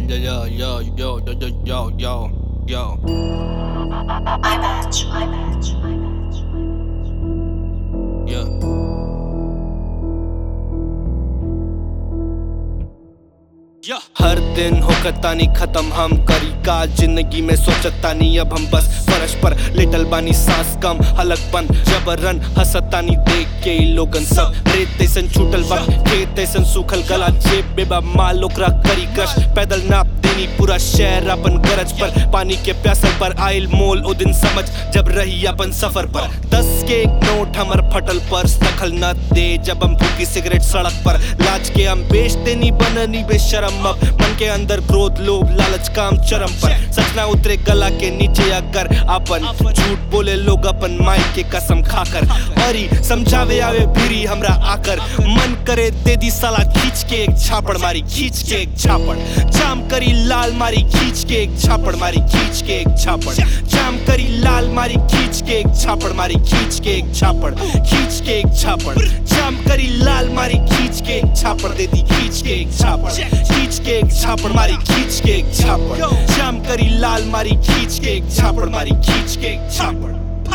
yo, yo, yo, yo, yo, yo, yo, yo. I match. Yeah. हर दिन होकर तानी खत्म हम करी का जिंदगी में सोचतानी अब हम बस फर्श पर लिटल बानी सांस कम हलक बन जबरन हसतानी देख के लोगन सब रेत तैसन छूटल वक्त खेत तैसन सूखल गला जेब बेबा माल ओकरा करी क्रश पैदल नाप देनी पूरा शहर अपन गरज पर पानी के प्यासल पर आइल मोल ओ दिन समझ जब रही अपन सफर पर 10 के एक नोट हमर फटल पर्स दखल न दे जब हम फूकी सिगरेट सड़क पर लाज के हम बेच देनी बननी बेशरम अब मन के अंदर क्रोध लोभ लालच काम चरम पर सच ना उतरे गला के नीचे अगर अपन झूठ बोले लोग अपन माई के कसम खाकर अरी समझावे आवे भिरी हमरा आकर मन करे दे दी साला खींच के एक छापड़ मारी खींच के एक छापड़ जाम करी लाल मारी खींच के एक छापड़ मारी खींच के एक छापड़ जाम करी लाल मारी खींच के एक छापड़ मारी खींच के एक छापड़ खींच के एक छापड़ जाम करी लाल मारी खींच के एक छापड़ दे दी खींच के एक छापड़ खींच के एक छापड़ मारी खींच के एक छापड़ जाम करी लाल मारी खींच के एक छापड़ मारी खींच के एक छापड़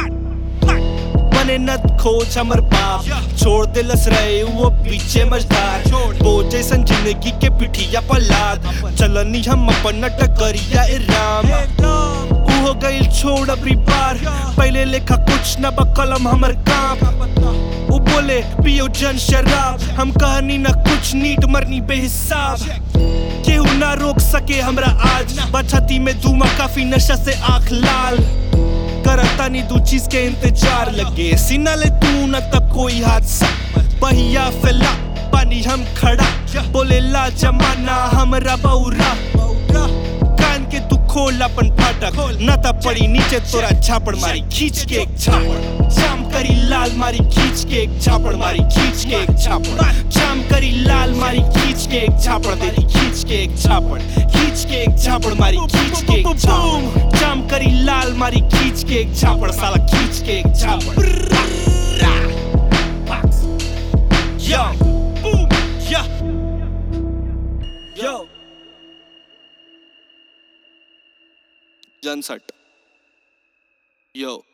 मने नत खोज हमर बाप छोड़ दिलस रहे वो पीछे मझधार बोझ जैसन जिंदगी के पिठिया पर लाद चलनी हम अपन नटकरिया राम हो गई छोड़ अबरी बार पहले लेखा कुछ न बकलम हमर काम वो बोले पियो जन शराब हम कहानी न कुछ नीट मरनी बेहिसाब केहू ना रोक सके हमरा आज बछती में धुआं काफी नशा से आँख लाल करता नहीं दो चीज के इंतजार लगे सीना ले तू न तब कोई हादसा बहिया फैला पानी हम खड़ा बोले ला जमाना हमरा बौरा कान के तू खोल अपन फाटक न तब पड़ी नीचे तोरा छापड़ मारी खींच के एक छापड़ जाम करी लाल मारी खींच के एक छापड़ मारी खींच के एक छापड़ जाम करी लाल मारी खींच के एक छापड़ दे दी खींच के एक छापड़ खींच के एक छापड़ मारी खींच के एक छापड़ जाम करी लाल मारी खींच के एक छापड़ साला खींच के एक छापड़ Yo, boom, yeah, yo. Jansat. Yo.